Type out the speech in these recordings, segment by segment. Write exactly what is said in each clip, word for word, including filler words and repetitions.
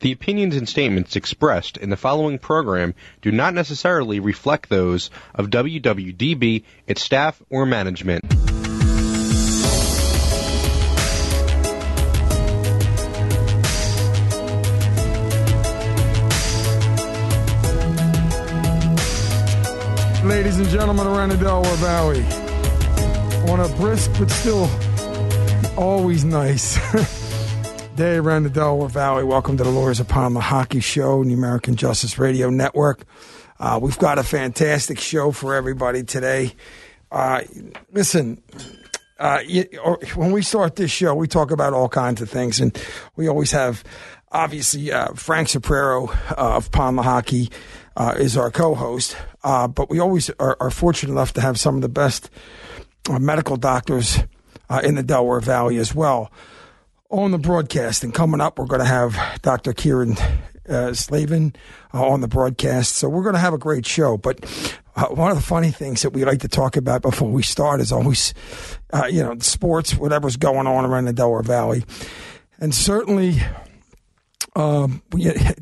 The opinions and statements expressed in the following program do not necessarily reflect those of W W D B, its staff, or management. Ladies and gentlemen around the Delaware Valley, on a brisk but still always nice day around the Delaware Valley, welcome to the Lawyers Upon the Hockey Show, the American Justice Radio Network. Uh, we've got a fantastic show for everybody today. Uh, listen, uh, you, or, when we start this show, we talk about all kinds of things, and we always have, obviously, uh, Frank Soprero uh, of Upon the Hockey uh, is our co-host, uh, but we always are, are fortunate enough to have some of the best uh, medical doctors uh, in the Delaware Valley as well on the broadcast. And coming up, we're going to have Doctor Kieran uh, Slavin uh, on the broadcast. So we're going to have a great show. But uh, one of the funny things that we like to talk about before we start is always, uh, you know, sports, whatever's going on around the Delaware Valley. And certainly um, we, uh,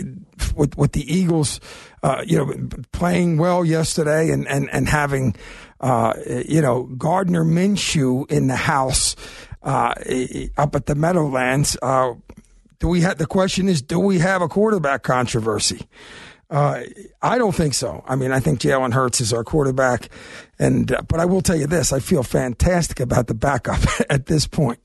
with, with the Eagles, uh, you know, playing well yesterday and, and, and having, uh, you know, Gardner Minshew in the house Uh, up at the Meadowlands, uh, do we have, the question is, do we have a quarterback controversy? Uh, I don't think so. I mean, I think Jalen Hurts is our quarterback, and uh, but I will tell you this: I feel fantastic about the backup at this point.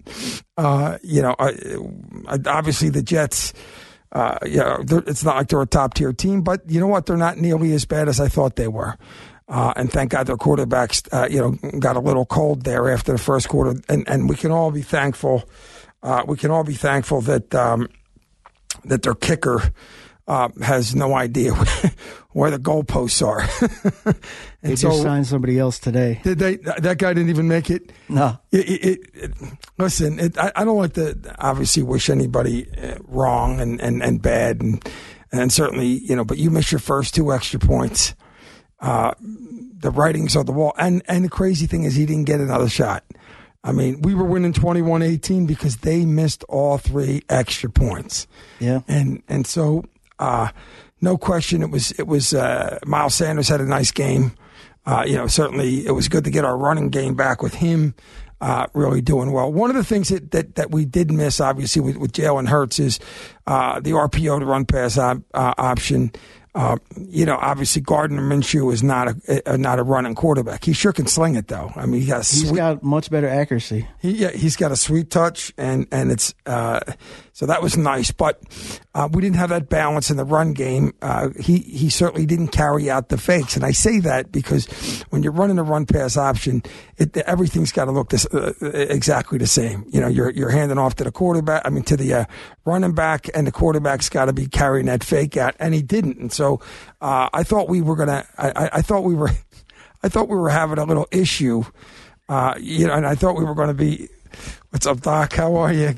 Uh, you know, I, I, obviously the Jets. Uh, you know, it's not like they're a top tier team, but you know what? They're not nearly as bad as I thought they were. Uh, and thank God their quarterbacks, uh, you know, got a little cold there after the first quarter. And, and we can all be thankful. Uh, we can all be thankful that um, that their kicker uh, has no idea where the goalposts are. and they so, just signed somebody else today. Did they? That guy didn't even make it. No. It, it, it, listen, it, I, I don't like to obviously wish anybody wrong and, and, and bad, and and certainly, you know. But you miss your first two extra points. Uh, the writing's on the wall. And and the crazy thing is he didn't get another shot. I mean, we were winning twenty-one eighteen because they missed all three extra points. Yeah. And and so uh, no question it was it was uh, Miles Sanders had a nice game. Uh, you know, certainly it was good to get our running game back with him uh, really doing well. One of the things that, that, that we did miss, obviously, with, with Jalen Hurts is uh, the R P O to run pass op, uh, option. Uh, you know, obviously Gardner Minshew is not a, a not a running quarterback. He sure can sling it, though. I mean, he got he's sweet, got much better accuracy. He, yeah, he's got a sweet touch, and and it's uh, so that was nice. But uh, we didn't have that balance in the run game. Uh, he he certainly didn't carry out the fakes, and I say that because when you're running a run pass option, it, everything's got to look this, uh, exactly the same. You know, you're you're handing off to the quarterback. I mean, to the uh, running back, and the quarterback's got to be carrying that fake out, and he didn't. And so uh, I thought we were gonna. I, I thought we were. I thought we were having a little issue. Uh, you know, and I thought we were going to be. What's up, Doc? How are you?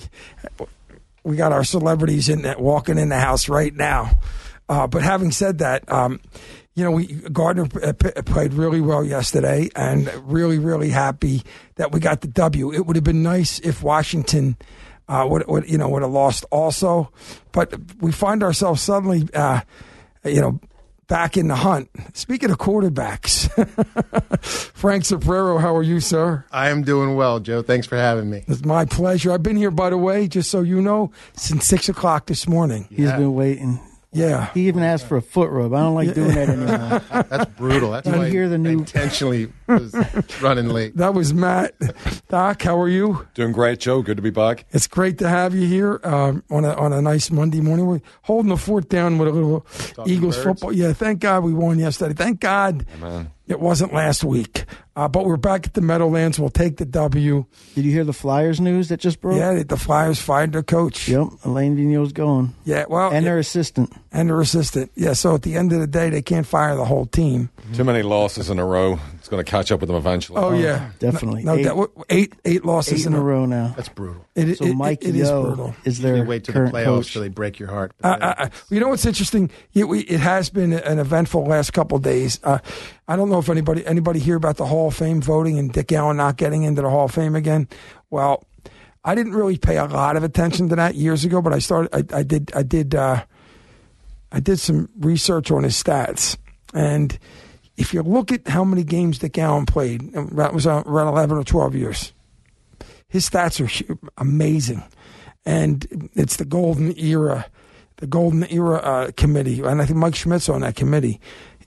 We got our celebrities in that walking in the house right now. Uh, but having said that, um, you know, we Gardner p- played really well yesterday, and really, really happy that we got the W. It would have been nice if Washington, uh, would, would you know, would have lost also. But we find ourselves suddenly, uh, you know, back in the hunt. Speaking of quarterbacks, Frank Soprero, how are you, sir? I am doing well, Joe. Thanks for having me. It's my pleasure. I've been here, by the way, just so you know, since six o'clock this morning. He's yeah. been waiting. Yeah. He even asked for a foot rub. I don't like doing that anymore. That's brutal. That's you why hear the new... I intentionally was running late. That was Matt. Doc, how are you? Doing great, Joe. Good to be back. It's great to have you here um, on a on a nice Monday morning. We're holding the fort down with a little Talking Eagles birds. football. Yeah, thank God we won yesterday. Thank God Amen. It wasn't last week. Uh, but we're back at the Meadowlands. We'll take the W. Did you hear the Flyers news that just broke? Yeah, the Flyers fired their coach. Yep, Alain Vigneault's going. Yeah, well, and their it, assistant. And their assistant. Yeah, so at the end of the day, they can't fire the whole team. Too many losses in a row. It's going to catch up with them eventually. Oh, yeah. Definitely. No, eight, no, eight, eight losses eight in a row now. That's brutal. It, so it, Mike it, it Yeo is brutal. is their you wait till current the playoffs coach. till they break your heart. Uh, uh, you know what's interesting? It, we, it has been an eventful last couple of days. Uh, I don't know if anybody anybody hear about the Hall of Fame voting and Dick Allen not getting into the Hall of Fame again. Well, I didn't really pay a lot of attention to that years ago, but I started. I, I did. I did. Uh, I did some research on his stats, and if you look at how many games Dick Allen played, that was around eleven or twelve years. His stats are amazing, and it's the golden era, the golden era uh, committee, and I think Mike Schmidt's on that committee.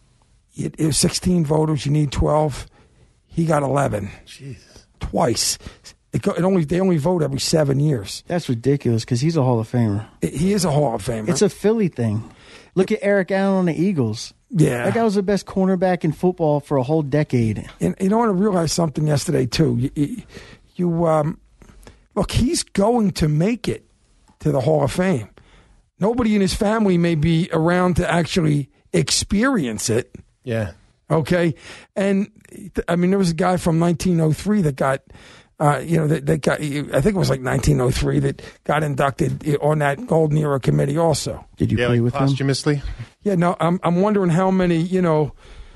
It, it was sixteen voters. You need twelve. He got eleven. Jeez. Twice. It, go, it only they only vote every seven years. That's ridiculous because he's a Hall of Famer. It, he is a Hall of Famer. It's a Philly thing. Look at Eric Allen on the Eagles. Yeah. That guy was the best cornerback in football for a whole decade. And you know what? I realized something yesterday, too. You, you, you um, look, he's going to make it to the Hall of Fame. Nobody in his family may be around to actually experience it. Yeah. Okay? And, I mean, there was a guy from nineteen oh three that got... Uh, you know, that, that got, I think it was like nineteen oh three that got inducted on that Golden Era committee also. Did you yeah, play like with him? posthumously? Yeah, no, I'm I'm wondering how many, you know,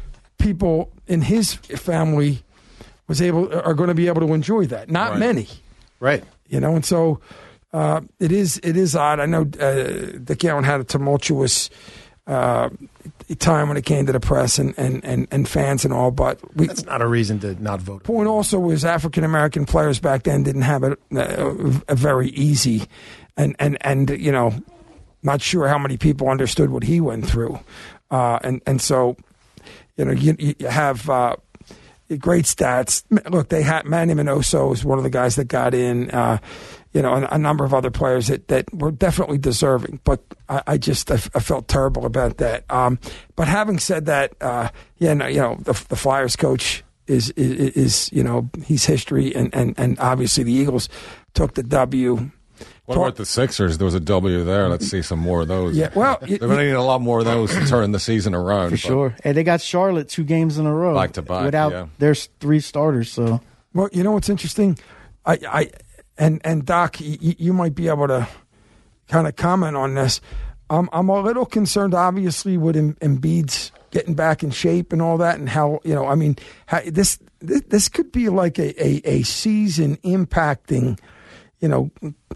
people in his family was able are going to be able to enjoy that. Not Right. many. Right. You know, and so uh, it is it is odd. I know uh, Dick Allen had a tumultuous uh, time when it came to the press and, and, and, and fans and all, but we, That's not a reason to not vote. point also was African American players back then didn't have it uh, a very easy, and, and, and you know, not sure how many people understood what he went through, uh, and and so, you know, you, you have uh, great stats. Look, they had Manny Minoso was one of the guys that got in. Uh, You know, a, a number of other players that, that were definitely deserving, but I, I just I, I felt terrible about that. Um, but having said that, uh, yeah, no, you know, the, the Flyers coach is, is is you know he's history, and, and, and obviously the Eagles took the W. What about the Sixers? There was a W there. Let's see some more of those. Yeah, well, they're going to need a lot more of those to turn the season around. For but sure. And they got Charlotte two games in a row. Back to back, Without yeah. their three starters, so. Well, you know what's interesting? I, I and and Doc, you, you might be able to kind of comment on this. Um, I'm a little concerned, obviously, with Em- Embiid's getting back in shape and all that, and how you know. I mean, how, this, this this could be like a, a, a season impacting, you know,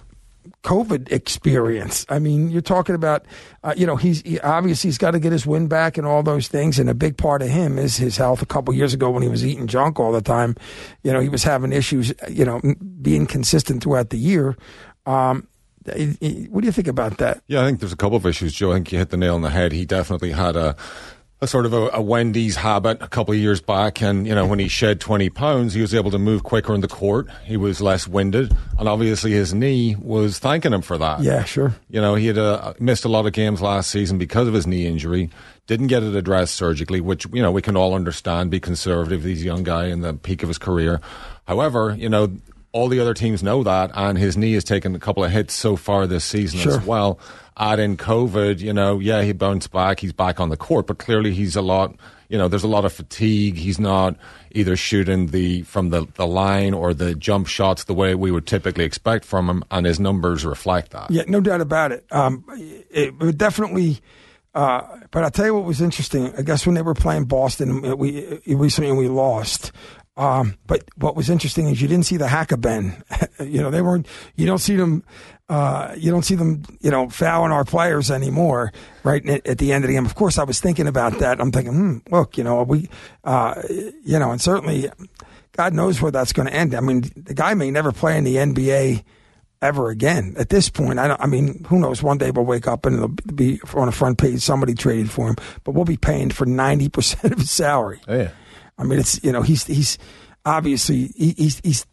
COVID experience. I mean, you're talking about, uh, you know, he's he, obviously he's got to get his win back and all those things, and a big part of him is his health. A couple years ago, when he was eating junk all the time, you know, he was having issues, you know, being consistent throughout the year. Um, what do you think about that? Yeah, I think there's a couple of issues, Joe. I think you hit the nail on the head. He definitely had a a sort of a, a Wendy's habit a couple of years back, and you know when he shed twenty pounds, he was able to move quicker in the court. He was less winded, and obviously his knee was thanking him for that. Yeah, sure. You know, he had uh, missed a lot of games last season because of his knee injury. Didn't get it addressed surgically, which you know we can all understand. Be conservative. He's a young guy in the peak of his career. However, you know. All the other teams know that, and his knee has taken a couple of hits so far this season Sure. as well. Add in COVID, you know, yeah, he bounced back. He's back on the court, but clearly he's a lot, you know, there's a lot of fatigue. He's not either shooting the from the, the line or the jump shots the way we would typically expect from him, and his numbers reflect that. Yeah, no doubt about it. Um, it would definitely. Uh, but I'll tell you what was interesting. I guess when they were playing Boston, we recently we lost. Um, but what was interesting is you didn't see the Hack-a-Ben. you know, they weren't. You don't see them. Uh, you don't see them. You know, fouling our players anymore. Right at, at the end of the game. Of course, I was thinking about that. I'm thinking, hmm, look, you know, we, uh, you know, and certainly, God knows where that's going to end. I mean, the guy may never play in the N B A ever again. At this point, I don't. I mean, who knows? One day we'll wake up and it'll be on a front page. Somebody traded for him, but we'll be paying for ninety percent of his salary. Oh, yeah. I mean, it's you know he's he's obviously he, he's he's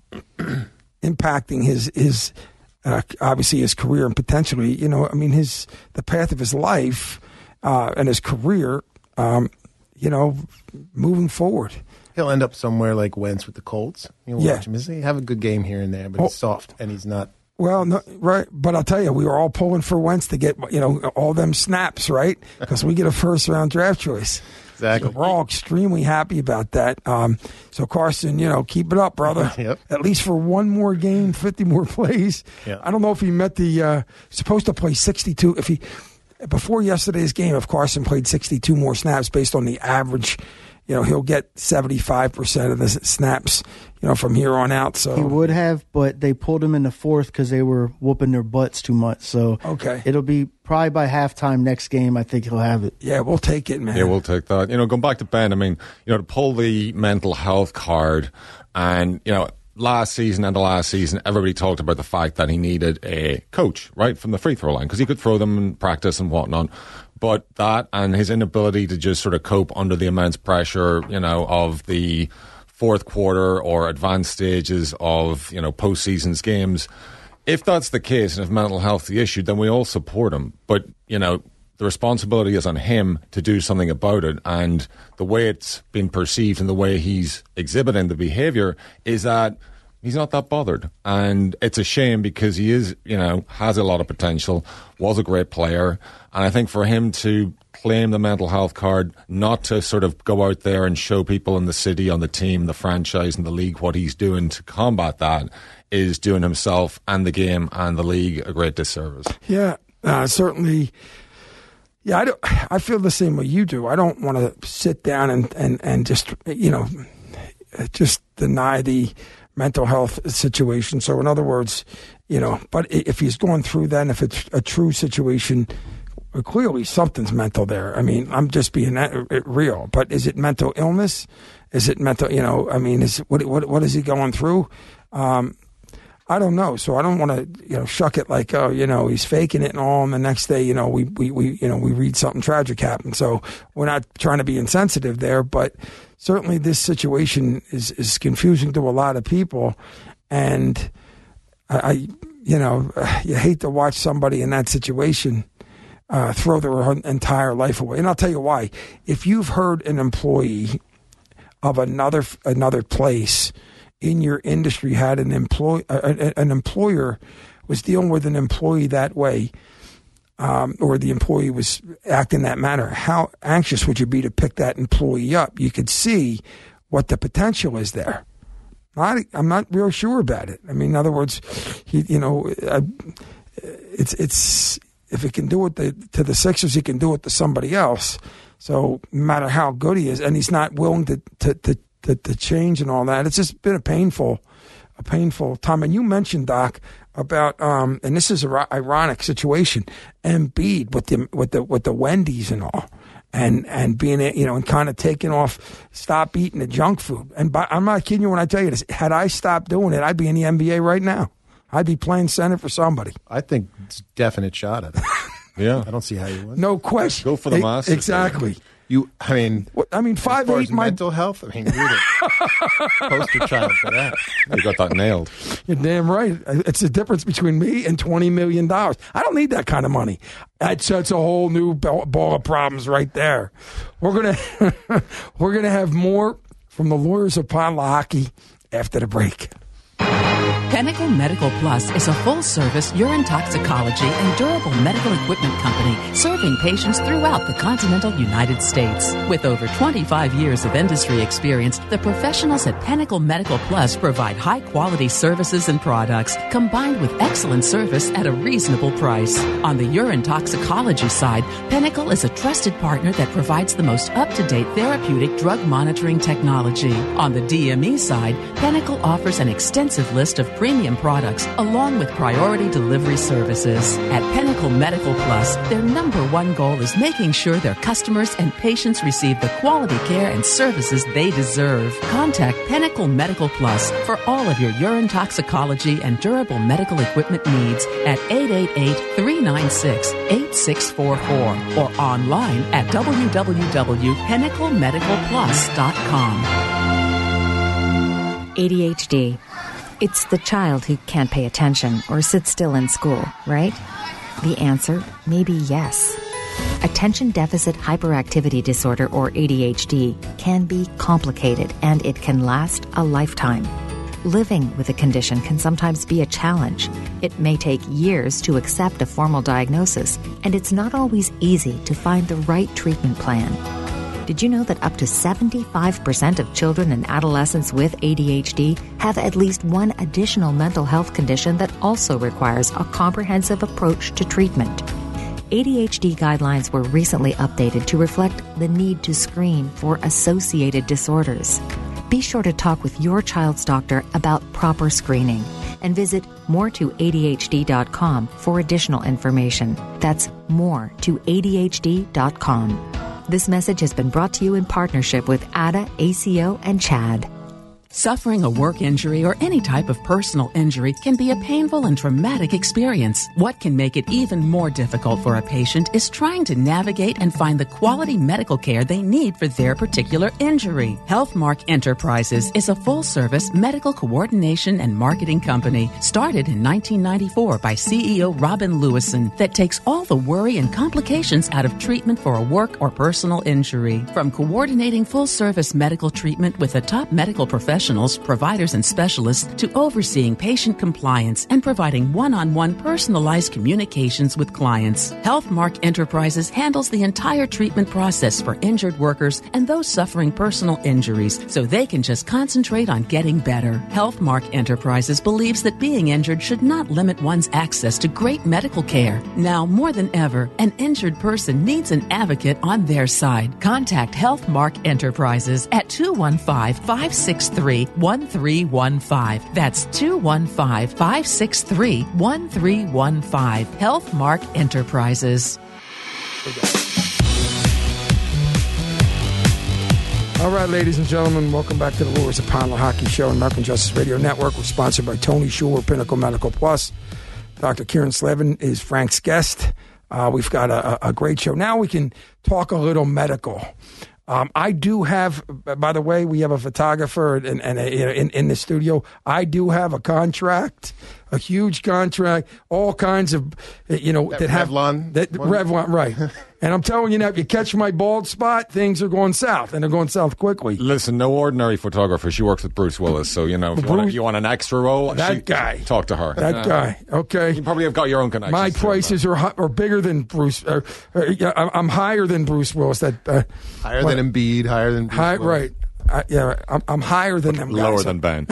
impacting his his uh, obviously his career and potentially you know I mean his the path of his life uh, and his career um, you know moving forward. He'll end up somewhere like Wentz with the Colts. You'll Yeah. watch him. He'll have a good game here and there, but he's soft and he's not. Well, no, right, but I'll tell you, we were all pulling for Wentz to get you know all them snaps, right? Because we get a first round draft choice. Exactly. So we're all extremely happy about that. Um, so Carson, you know, keep it up, brother. Yep. At least for one more game, fifty more plays. Yeah. I don't know if he met the uh, supposed to play sixty-two. If he, before yesterday's game, if Carson played sixty-two more snaps based on the average, you know, he'll get seventy-five percent of the snaps, you know, from here on out. So he would have, but they pulled him in the fourth because they were whooping their butts too much. So okay, it'll be probably by halftime next game. I think he'll have it. Yeah, we'll take it, man. Yeah, we'll take that. You know, going back to Ben, I mean, you know, to pull the mental health card, and you know, last season and the last season, everybody talked about the fact that he needed a coach, right, from the free throw line, because he could throw them in practice and whatnot. But that and his inability to just sort of cope under the immense pressure, you know, of the fourth quarter or advanced stages of, you know, postseason's games. If that's the case, and if mental health is the issue, then we all support him. But, you know, the responsibility is on him to do something about it. And the way it's been perceived and the way he's exhibiting the behavior is that he's not that bothered. And it's a shame because he is, you know, has a lot of potential, was a great player. And I think for him to claim the mental health card, not to sort of go out there and show people in the city, on the team, the franchise and the league what he's doing to combat that, is doing himself and the game and the league a great disservice. Yeah, uh, certainly. Yeah, I, don't, I feel the same way you do. I don't want to sit down and, and, and just, you know, just deny the mental health situation. So in other words, you know, but if he's going through that, if it's a true situation, clearly something's mental there. I mean, I'm just being real, but is it mental illness? Is it mental, you know, I mean, is what what what is he going through? Um, I don't know. So I don't want to, you know, shuck it like, oh, you know, he's faking it and all. And the next day, you know, we, we, we, you know, we read something tragic happen. So we're not trying to be insensitive there, but certainly this situation is, is confusing to a lot of people. And I, I, you know, you hate to watch somebody in that situation uh, throw their entire life away. And I'll tell you why. If you've heard an employee of another, another place in your industry had an employee, uh, an employer was dealing with an employee that way, um, or the employee was acting that manner, how anxious would you be to pick that employee up? You could see what the potential is there. Not, I'm not real sure about it. I mean, in other words, he, you know, uh, it's it's if he can do it to, to the Sixers, he can do it to somebody else. So no matter how good he is, and he's not willing to to, to The, the change and all that, it's just been a painful, a painful time. And you mentioned, Doc, about um, and this is an ironic situation, Embiid with the with the with the Wendy's and all, and and being, you know, and kind of taking off, stop eating the junk food. And by, I'm not kidding you when I tell you this. Had I stopped doing it, I'd be in the N B A right now. I'd be playing center for somebody. I think it's a definite shot at it. Yeah, I don't see how you would. No question. Go for the Masters. Exactly. You, I mean, what, I mean, five as far eight. as My mental health. I mean, you're the poster child for that. You got that nailed. You're damn right. It's the difference between me and twenty million dollars. I don't need that kind of money. That's, that's a whole new ball of problems right there. We're gonna we're gonna have more from the Lawyers of Pond Hockey after the break. Pinnacle Medical Plus is a full-service urine toxicology and durable medical equipment company serving patients throughout the continental United States. With over twenty-five years of industry experience, the professionals at Pinnacle Medical Plus provide high-quality services and products combined with excellent service at a reasonable price. On the urine toxicology side, Pinnacle is a trusted partner that provides the most up-to-date therapeutic drug monitoring technology. On the D M E side, Pinnacle offers an extensive list of premium products along with priority delivery services. At Pinnacle Medical Plus, their number one goal is making sure their customers and patients receive the quality care and services they deserve. Contact Pinnacle Medical Plus for all of your urine toxicology and durable medical equipment needs at eight eight eight, three nine six, eight six four four or online at w w w dot pinnacle medical plus dot com. A D H D. It's the child who can't pay attention or sit still in school, right? The answer may be yes. Attention Deficit Hyperactivity Disorder, or A D H D, can be complicated and it can last a lifetime. Living with a condition can sometimes be a challenge. It may take years to accept a formal diagnosis, and it's not always easy to find the right treatment plan. Did you know that up to seventy-five percent of children and adolescents with A D H D have at least one additional mental health condition that also requires a comprehensive approach to treatment? A D H D guidelines were recently updated to reflect the need to screen for associated disorders. Be sure to talk with your child's doctor about proper screening and visit more to A D H D dot com for additional information. That's more to A D H D dot com. This message has been brought to you in partnership with A D A, A C O, and CHAD. Suffering a work injury or any type of personal injury can be a painful and traumatic experience. What can make it even more difficult for a patient is trying to navigate and find the quality medical care they need for their particular injury. HealthMark Enterprises is a full-service medical coordination and marketing company started in nineteen ninety-four by C E O Robin Lewison that takes all the worry and complications out of treatment for a work or personal injury. From coordinating full-service medical treatment with the top medical professionals, providers, and specialists to overseeing patient compliance and providing one-on-one personalized communications with clients. HealthMark Enterprises handles the entire treatment process for injured workers and those suffering personal injuries so they can just concentrate on getting better. HealthMark Enterprises believes that being injured should not limit one's access to great medical care. Now more than ever, an injured person needs an advocate on their side. Contact HealthMark Enterprises at two one five, five six three, one three one five. That's two one five, five six three, one three one five. HealthMark Enterprises. All right, ladies and gentlemen, welcome back to the Lures Upon the Hockey Show on American Justice Radio Network. We're sponsored by Tony Schuler, Pinnacle Medical Plus. Doctor Kieran Slevin is Frank's guest. Uh, we've got a, a great show. Now we can talk a little medical. Um, I do have, by the way, we have a photographer and, and a, in, in the studio. I do have a contract, a huge contract, all kinds of, you know, that, that have Revlon, that Revlon, right? And I'm telling you now, if you catch my bald spot, things are going south, and they're going south quickly. Listen, no ordinary photographer. She works with Bruce Willis, so you know if you, want, you want an extra role. That she, guy, talk to her. That uh, guy, okay. You probably have got your own connections. My prices are hi- are bigger than Bruce. Or, or, yeah, I'm higher than Bruce Willis. That uh, higher what? than Embiid, higher than Bruce high, Willis. Right. I, yeah, I'm, I'm higher than them guys. Lower than Ben.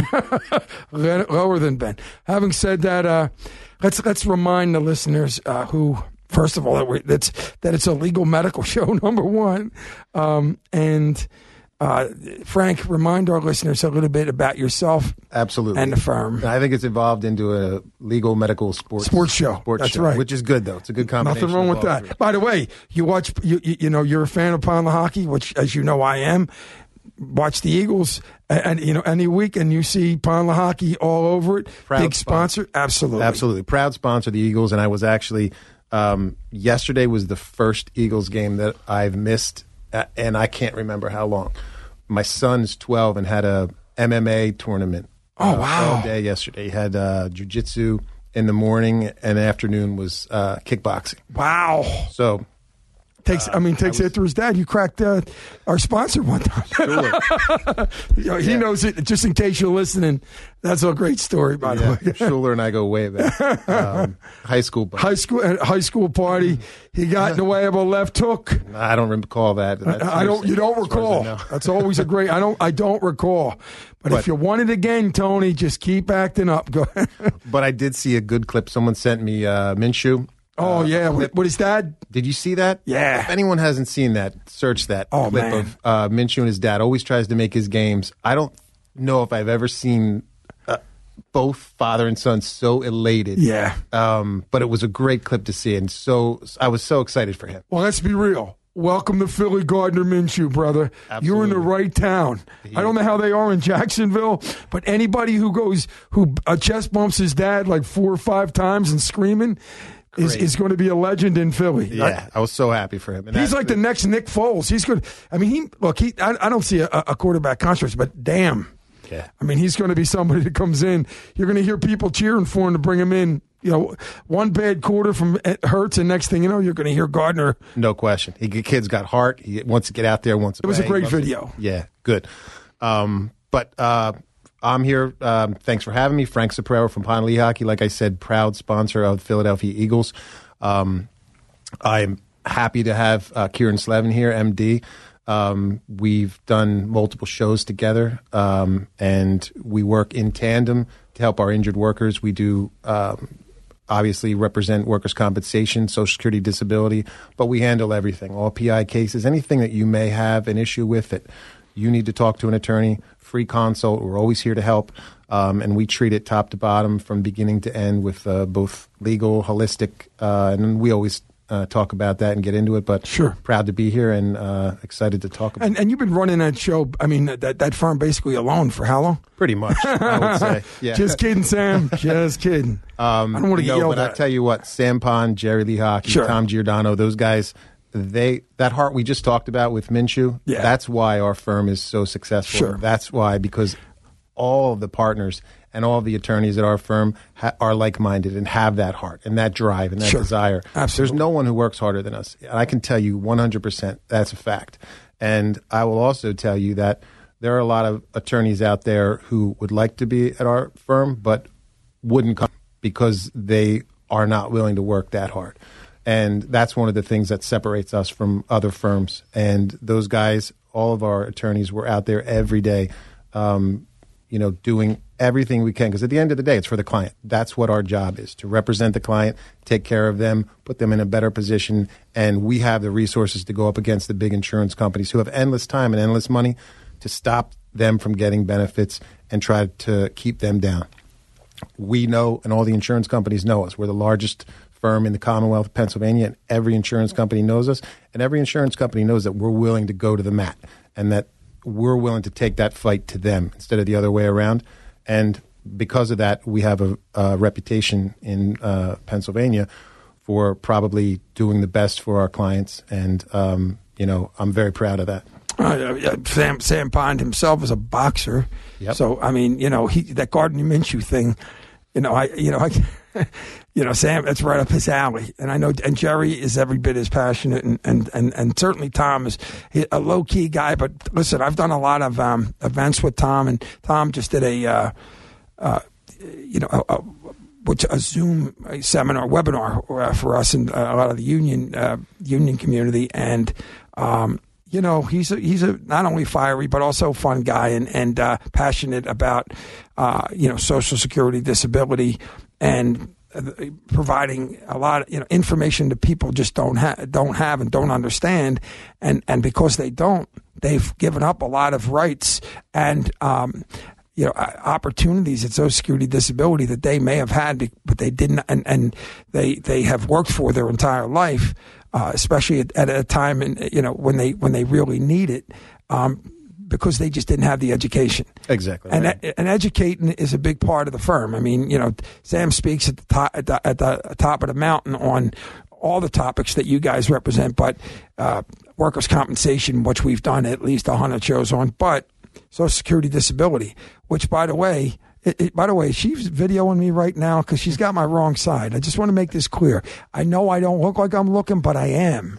Lower than Ben. Having said that, uh, let's let's remind the listeners uh, who, first of all, that, we, that's, that it's a legal medical show, number one. Um, and uh, Frank, remind our listeners a little bit about yourself. Absolutely. And the firm. I think it's evolved into a legal medical sports sports show. Sports that's show, right. Which is good, though. It's a good combination. Nothing wrong with that. Three. By the way, you watch. You, you you know you're a fan of Upon the Hockey, which, as you know, I am. Watch the Eagles, and, and you know any week, and you see Upon the Hockey all over it. Proud Big sponsor, sponsor, absolutely, absolutely proud sponsor of the Eagles. And I was actually um, yesterday was the first Eagles game that I've missed, uh, and I can't remember how long. My son's twelve and had a M M A tournament. Oh uh, wow! All day yesterday, he had uh, jiu-jitsu in the morning, and the afternoon was uh, kickboxing. Wow! So. Takes, I mean, takes it through his dad. You cracked uh, our sponsor one time. Schuler. you know, he yeah. knows it. Just in case you're listening, that's a great story, by yeah. the way. Schuler and I go way back. Um, high school, buddy. high school, uh, high school party. He got in the way of a left hook. I don't recall that. That's I, I don't. You don't recall. That's always a great. I don't. I don't recall. But, but if you want it again, Tony, just keep acting up. Go ahead. But I did see a good clip. Someone sent me uh, Minshew. Oh, uh, yeah. With, with his dad? Did you see that? Yeah. If anyone hasn't seen that, search that oh, clip man. of uh, Minshew and his dad. Always tries to make his games. I don't know if I've ever seen uh, both father and son so elated. Yeah. Um, but it was a great clip to see. And so I was so excited for him. Well, let's be real. Welcome to Philly, Gardner Minshew, brother. Absolutely. You're in the right town. I don't know how they are in Jacksonville, but anybody who goes, who uh, chest bumps his dad like four or five times and screaming, Is, is going to be a legend in Philly. Yeah, I, I was so happy for him. And he's like the next Nick Foles. He's good. I mean, he look. He. I, I don't see a, a quarterback controversy, but damn. Yeah. I mean, he's going to be somebody that comes in. You're going to hear people cheering for him to bring him in. You know, one bad quarter from Hurts, and next thing you know, you're going to hear Gardner. No question. He kid's got heart. He wants to get out there. Wants to It was play. a great video. It. Yeah, good. Um, but. Uh, I'm here. Um, thanks for having me. Frank Soprero from Pond Lee Hockey. Like I said, proud sponsor of the Philadelphia Eagles. Um, I'm happy to have uh, Kieran Slevin here, M D. Um, we've done multiple shows together, um, and we work in tandem to help our injured workers. We do um, obviously represent workers' compensation, Social Security, disability, but we handle everything, all P I cases, anything that you may have an issue with that you need to talk to an attorney, free consult. We're always here to help, um, and we treat it top to bottom from beginning to end with uh, both legal, holistic, uh, and we always Uh, talk about that and get into it, but sure. Proud to be here and uh, excited to talk about and, it. And you've been running that show, I mean, that, that firm basically alone for how long? Pretty much, I would say. Yeah. Just kidding, Sam. Just kidding. Um, I don't want to get no, yelled but at. I tell you what, Sam Pond, Jerry Lee Hockey, Sure. Tom Giordano, those guys, they that heart we just talked about with Minshew, Yeah. that's why our firm is so successful. Sure. That's why, because all of the partners and all of the attorneys at our firm ha- are like-minded and have that heart and that drive and that Sure. desire. Absolutely. There's no one who works harder than us. And I can tell you one hundred percent that's a fact. And I will also tell you that there are a lot of attorneys out there who would like to be at our firm but wouldn't come because they are not willing to work that hard. And that's one of the things that separates us from other firms. And those guys, all of our attorneys, were out there every day, um, you know, doing everything we can. Because at the end of the day, it's for the client. That's what our job is, to represent the client, take care of them, put them in a better position. And we have the resources to go up against the big insurance companies who have endless time and endless money to stop them from getting benefits and try to keep them down. We know, and all the insurance companies know us. We're the largest firm in the Commonwealth of Pennsylvania, and every insurance company knows us. And every insurance company knows that we're willing to go to the mat and that we're willing to take that fight to them instead of the other way around. And because of that, we have a, a reputation in uh, Pennsylvania for probably doing the best for our clients. And, um, you know, I'm very proud of that. Uh, Sam Sam Pond himself is a boxer, Yep. so I mean, you know, he that Gardner Minshew thing, you know, I, you know, I, you know, Sam, that's right up his alley, and I know, and Jerry is every bit as passionate, and and and, and certainly Tom is a low key guy. But listen, I've done a lot of um, events with Tom, and Tom just did a, uh, uh, you know, a, a, which a Zoom seminar webinar uh, for us and uh, a lot of the union uh, union community, and. Um, You know, he's a, he's a not only fiery but also fun guy and and uh, passionate about uh, you know, Social Security, disability, and uh, providing a lot of, you know, information that people just don't have don't have and don't understand, and and because they don't, they've given up a lot of rights and um, you know, opportunities at Social Security, disability that they may have had, but they didn't, and and they they have worked for their entire life. Uh, especially at, at a time, in, you know, when they when they really need it, um, because they just didn't have the education. Exactly. And right. and educating is a big part of the firm. I mean, you know, Sam speaks at the top at the, at the top of the mountain on all the topics that you guys represent, but uh, workers' compensation, which we've done at least a hundred shows on, but Social Security, disability, which, by the way. It, it, by the way, she's videoing me right now because she's got my wrong side. I just want to make this clear. I know I don't look like I'm looking, but I am.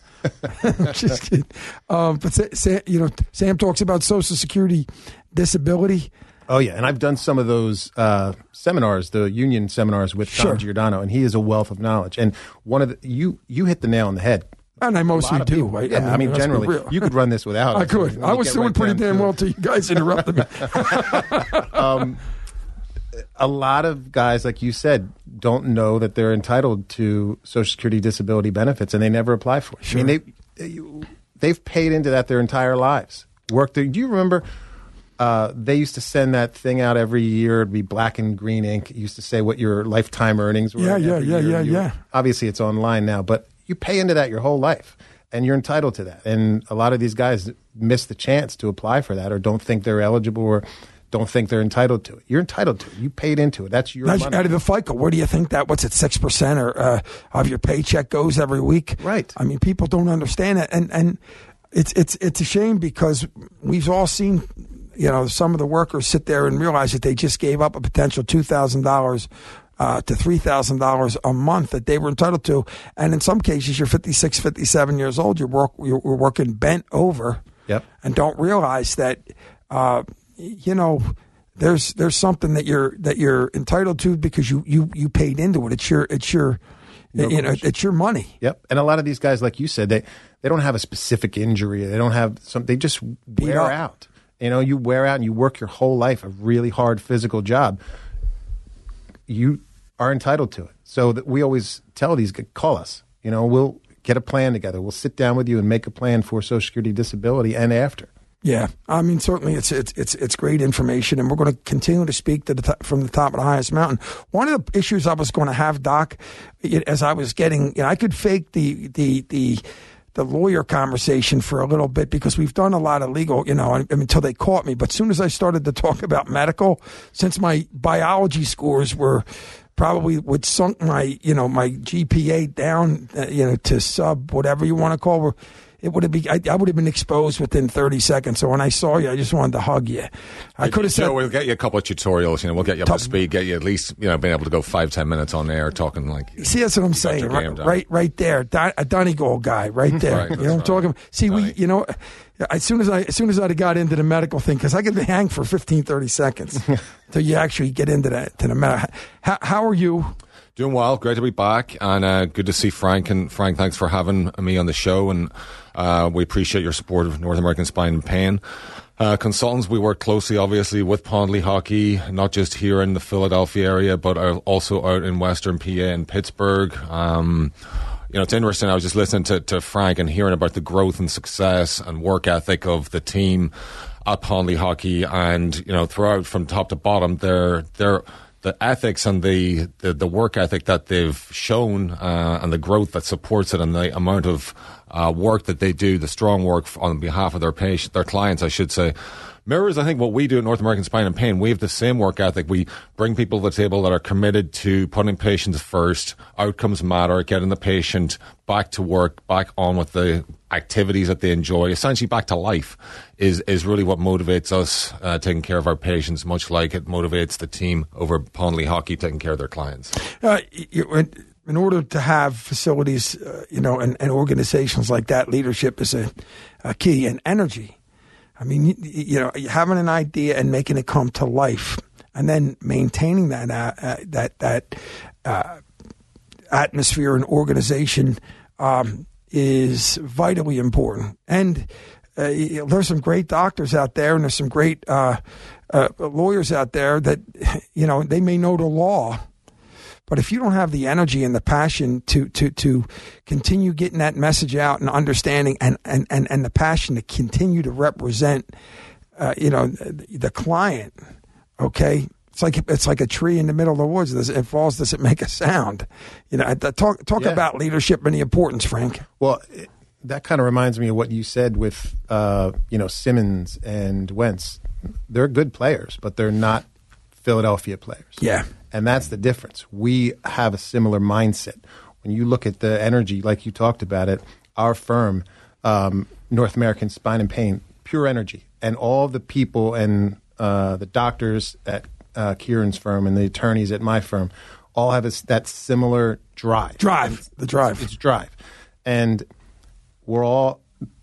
Just kidding. Um, but Sa- Sa- you know, Sam talks about Social Security, disability. Oh yeah, and I've done some of those uh, seminars, the union seminars with Sure. Tom Giordano, and he is a wealth of knowledge. And one of the you you hit the nail on the head. And I mostly do. People, Right? yeah, I mean, let's be generally, real. you could run this without I us. could. Let I me was get doing right pretty down damn to well it. till you guys interrupted me. um, a lot of guys, like you said, don't know that they're entitled to Social Security, disability benefits, and they never apply for it. Sure. I mean, they they've paid into that their entire lives. Worked there. Do you remember? Uh, they used to send that thing out every year. It'd be black and green ink. It used to say what your lifetime earnings were. Yeah, yeah, every yeah, year. yeah, You- yeah. Obviously, it's online now, but you pay into that your whole life, and you're entitled to that. And a lot of these guys miss the chance to apply for that, or don't think they're eligible, or don't think they're entitled to it. You're entitled to it. You paid into it. That's your That's money. out of the FICA. Where do you think that? What's it? Six percent or uh, of your paycheck goes every week? Right. I mean, people don't understand it, and and it's it's it's a shame because we've all seen, you know, some of the workers sit there and realize that they just gave up a potential two thousand dollars. Uh, to three thousand dollars a month that they were entitled to. And in some cases, you're fifty-six, fifty-seven years old, you're, work, you're working bent over Yep. and don't realize that, uh, you know, there's there's something that you're that you're entitled to because you, you, you paid into it. It's your, it's your, No you know, question. it's your money. Yep. And a lot of these guys, like you said, they, they don't have a specific injury. They don't have some, they just wear up. out. You know, you wear out and you work your whole life, a really hard physical job. You are entitled to it. So that we always tell these guys, call us. You know, we'll get a plan together. We'll sit down with you and make a plan for Social Security disability and after. Yeah, I mean, certainly it's it's it's it's great information, and we're going to continue to speak to the t- from the top of the highest mountain. One of the issues I was going to have, Doc, it, as I was getting, you know, I could fake the the the the lawyer conversation for a little bit because we've done a lot of legal, you know, I, I mean, until they caught me. But as soon as I started to talk about medical, since my biology scores were probably would sunk my, you know, my G P A down, uh, you know, to sub whatever you want to call it. It would have been. I, I would have been exposed within thirty seconds. So when I saw you, I just wanted to hug you. I could have said, Joe, we'll get you a couple of tutorials. You know, we'll get you up to speed. Get you at least, you know, being able to go five, ten minutes on air talking like. See, that's what I'm saying. Right, right, right there, Don, a Donegal guy, right there. Right, you know what I'm right. talking about? See, Donnie. we, you know, as soon as I, as soon as I got into the medical thing, because I could hang for fifteen, thirty seconds until you actually get into that to the medical. How, how are you? Doing well. Great to be back, and uh, good to see Frank. And Frank, thanks for having me on the show, and uh, we appreciate your support of North American Spine and Pain uh, Consultants. We work closely, obviously, with Pondley Hockey, not just here in the Philadelphia area, but also out in Western P A and Pittsburgh. Um, you know, it's interesting. I was just listening to, to Frank and hearing about the growth and success and work ethic of the team at Pondley Hockey, and you know, throughout from top to bottom, they're they're. The ethics and the, the, the work ethic that they've shown uh, and the growth that supports it and the amount of uh, work that they do, the strong work on behalf of their patient, their clients, I should say, mirrors, I think, what we do at North American Spine and Pain. We have the same work ethic. We bring people to the table that are committed to putting patients first. Outcomes matter, getting the patient back to work, back on with the activities that they enjoy, essentially back to life, is is really what motivates us uh, taking care of our patients, much like it motivates the team over at Pondley Hockey taking care of their clients. Uh, you, in order to have facilities, uh, you know, and, and organizations like that, leadership is a, a key, and energy. I mean, you, you know, having an idea and making it come to life, and then maintaining that uh, uh, that that uh, atmosphere and organization um, is vitally important. And uh, there's some great doctors out there, and there's some great uh, uh, lawyers out there that, you know, they may know the law, but if you don't have the energy and the passion to to to continue getting that message out and understanding and and and, and the passion to continue to represent, uh, you know, the client, okay. It's like it's like a tree in the middle of the woods. Does it falls? Does it make a sound? You know, talk talk yeah. about leadership and the importance, Frank. Well, it, that kind of reminds me of what you said with uh, you know, Simmons and Wentz. They're good players, but they're not Philadelphia players. Yeah, and that's the difference. We have a similar mindset. When you look at the energy, like you talked about it, our firm, um, North American Spine and Pain, pure energy, and all the people and uh, the doctors at Uh, Kieran's firm and the attorneys at my firm all have a, that similar drive. Drive, it's, the drive. It's drive. And we're all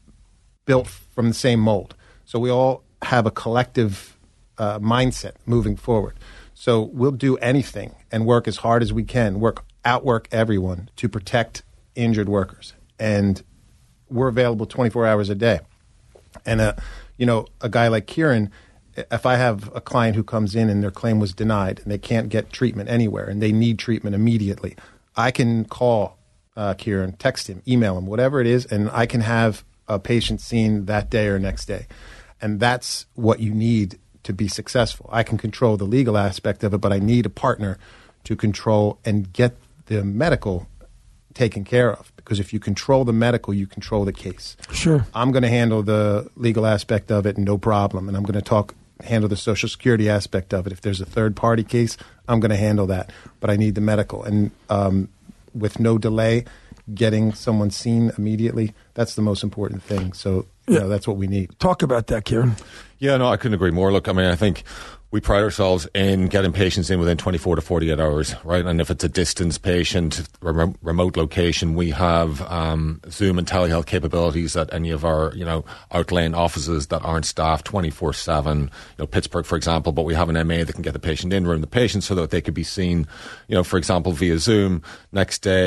built from the same mold. So we all have a collective uh, mindset moving forward. So we'll do anything and work as hard as we can, work outwork everyone to protect injured workers. And we're available twenty-four hours a day. And, uh, you know, a guy like Kieran, if I have a client who comes in and their claim was denied and they can't get treatment anywhere and they need treatment immediately, I can call uh, Kieran, text him, email him, whatever it is, and I can have a patient seen that day or next day. And that's what you need to be successful. I can control the legal aspect of it, but I need a partner to control and get the medical taken care of. Because if you control the medical, you control the case. Sure. I'm going to handle the legal aspect of it, no problem. And I'm going to talk handle the Social Security aspect of it. If there's a third-party case, I'm going to handle that. But I need the medical. And um, with no delay, getting someone seen immediately, that's the most important thing. So you yeah. know, that's what we need. Talk about that, Kieran. Yeah, no, I couldn't agree more. Look, I mean, I think we pride ourselves in getting patients in within twenty-four to forty-eight hours, right? And if it's a distance patient, rem- remote location, we have um, Zoom and telehealth capabilities at any of our, you know, outlying offices that aren't staffed twenty-four seven. You know, Pittsburgh, for example, but we have an M A that can get the patient in, room the patient so that they could be seen, you know, for example, via Zoom next day,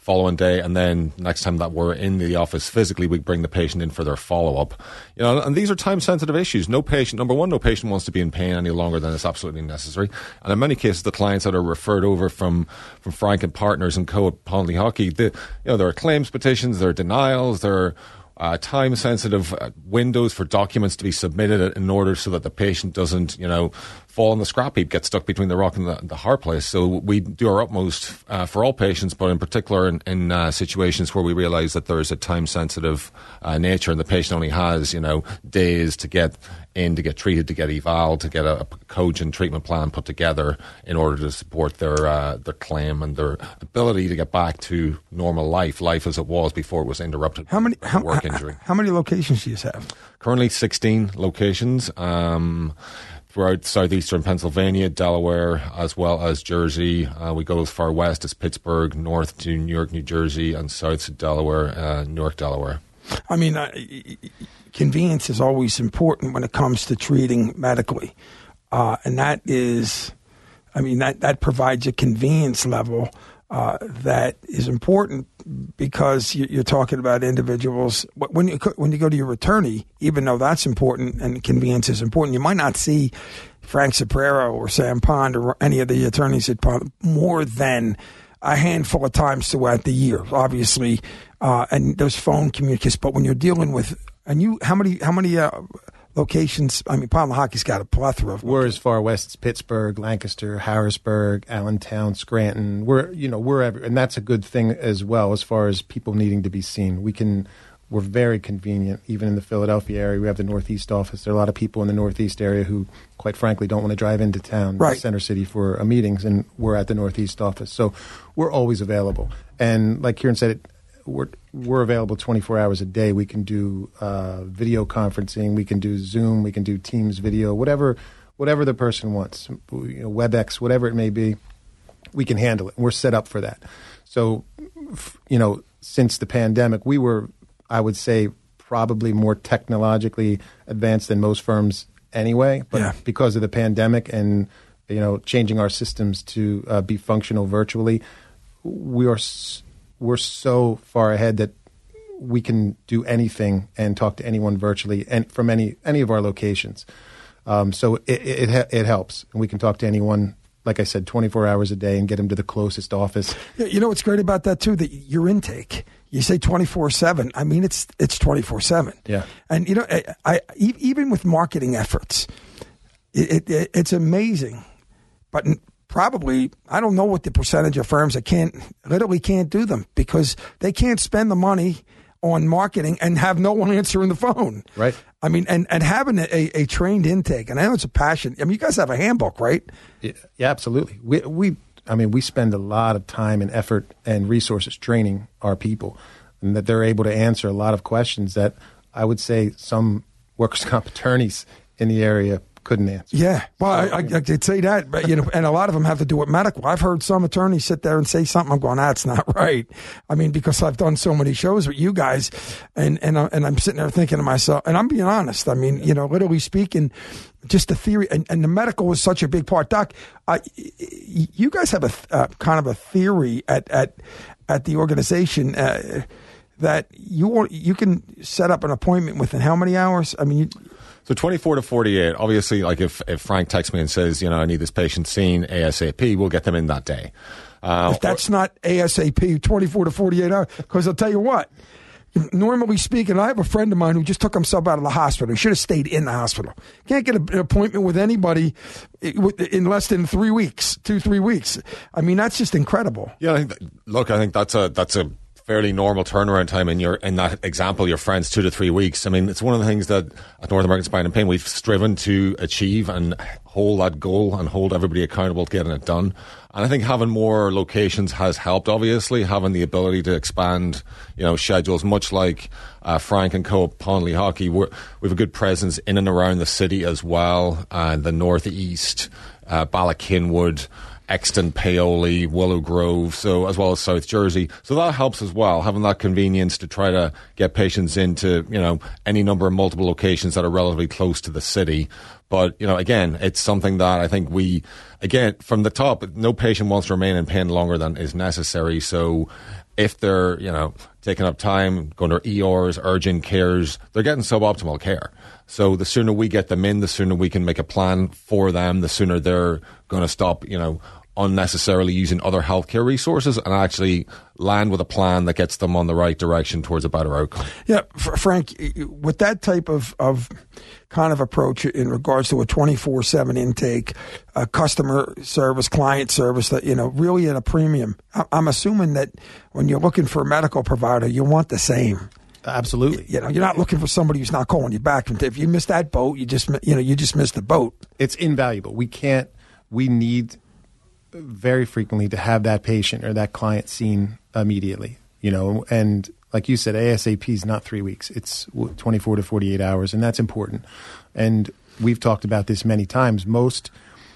following day, and then next time that we're in the office physically, we bring the patient in for their follow-up. You know, and these are time-sensitive issues. No patient, number one, no patient wants to be in pain any longer than is absolutely necessary. And in many cases, the clients that are referred over from, from Frank and Partners and Co. at Pond Lehocky, the, you know, there are claims petitions, there are denials, there are Uh, time-sensitive uh, windows for documents to be submitted in order so that the patient doesn't, you know, fall in the scrap heap, get stuck between the rock and the, the hard place. So we do our utmost uh, for all patients, but in particular in, in uh, situations where we realize that there is a time-sensitive uh, nature and the patient only has, you know, days to get in, to get treated, to get eval, to get a, a cogent treatment plan put together in order to support their uh, their claim and their ability to get back to normal life, life as it was before it was interrupted How many by how, work how, injury. how many locations do you have? Currently sixteen locations um, throughout southeastern Pennsylvania, Delaware, as well as Jersey. Uh, we go as far west as Pittsburgh, north to New York, New Jersey, and south to Delaware, uh, Newark, Delaware. I mean, uh, convenience is always important when it comes to treating medically. Uh, and that is, I mean, that, that provides a convenience level uh, that is important because you, you're talking about individuals. When you, when you go to your attorney, even though that's important and convenience is important, you might not see Frank Soprero or Sam Pond or any of the attorneys at Pond more than a handful of times throughout the year, obviously, uh, and there's phone communication. But when you're dealing with, and you, how many, how many uh, locations? I mean, Pond Lehocky's got a plethora of. We're as far west as Pittsburgh, Lancaster, Harrisburg, Allentown, Scranton. We're, you know, we're every, and that's a good thing as well as far as people needing to be seen. We can. We're very convenient, even in the Philadelphia area. We have the Northeast office. There are a lot of people in the Northeast area who, quite frankly, don't want to drive into town, right. Center City, for uh, meetings, and we're at the Northeast office. So we're always available. And like Kieran said, it, we're, we're available twenty-four hours a day. We can do uh, video conferencing. We can do Zoom. We can do Teams video, whatever whatever the person wants, you know, WebEx, whatever it may be, we can handle it. We're set up for that. So, you know, since the pandemic, we were – I would say probably more technologically advanced than most firms anyway, but yeah. because of the pandemic and, you know, changing our systems to uh, be functional virtually, we are we're so far ahead that we can do anything and talk to anyone virtually and from any any of our locations. Um, so it it, it helps, and we can talk to anyone. Like I said, twenty-four hours a day and get them to the closest office. Yeah, you know what's great about that too? That your intake, you say twenty-four seven. I mean, it's it's twenty-four seven. Yeah. And you know, I, I even with marketing efforts, it, it, it's amazing. But probably, I don't know what the percentage of firms that can't literally can't do them because they can't spend the money on marketing and have no one answering the phone. Right. I mean, and, and having a, a trained intake, and I know it's a passion. I mean, you guys have a handbook, right? Yeah, yeah, absolutely. We, we, I mean, we spend a lot of time and effort and resources training our people, and that they're able to answer a lot of questions that I would say some workers' comp attorneys in the area couldn't answer. Yeah, well, I, I, I could say that, but you know, and a lot of them have to do with medical. I've heard some attorneys sit there and say something. I'm going, that's not right. I mean, because I've done so many shows with you guys, and and and I'm sitting there thinking to myself, and I'm being honest. I mean, you know, literally speaking, just the theory, and, and the medical was such a big part. Doc, uh, you guys have a uh, kind of a theory at at at the organization. Uh, that you want, you can set up an appointment within how many hours? I mean. You, So twenty-four to forty-eight, obviously, like if, if Frank texts me and says, you know, I need this patient seen ASAP, we'll get them in that day. Uh, if that's or, not ASAP, twenty-four to forty-eight hours, because I'll tell you what, normally speaking, I have a friend of mine who just took himself out of the hospital. He should have stayed in the hospital. Can't get an appointment with anybody in less than three weeks, two, three weeks. I mean, that's just incredible. Yeah, I think that, look, I think that's a that's a fairly normal turnaround time in your in that example, your friends two to three weeks. I mean, it's one of the things that at North American Spine and Pain we've striven to achieve and hold that goal and hold everybody accountable to getting it done. And I think having more locations has helped. Obviously, having the ability to expand, you know, schedules, much like uh, Frank and Co. Pond Lehocky, we have a good presence in and around the city as well, and uh, the northeast, uh, Ballackinwood, Exton, Paoli, Willow Grove, so as well as South Jersey. So that helps as well, having that convenience to try to get patients into, you know, any number of multiple locations that are relatively close to the city. But, you know, again, it's something that I think we, again, from the top, no patient wants to remain in pain longer than is necessary. So if they're, you know, taking up time, going to E Rs, urgent cares, they're getting suboptimal care. So the sooner we get them in, the sooner we can make a plan for them, the sooner they're going to stop, you know, unnecessarily using other healthcare resources and actually land with a plan that gets them on the right direction towards a better outcome. Yeah, F- Frank, with that type of, of kind of approach in regards to a twenty-four seven intake, uh, customer service, client service, that, you know, really at a premium, I- I'm assuming that when you're looking for a medical provider, you want the same. Absolutely. You know, you're not looking for somebody who's not calling you back. If you miss that boat, you just, you know, you just missed the boat. It's invaluable. We can't, we need very frequently to have that patient or that client seen immediately, you know, and like you said, ASAP is not three weeks. It's twenty-four to forty-eight hours, and that's important. And we've talked about this many times. Most,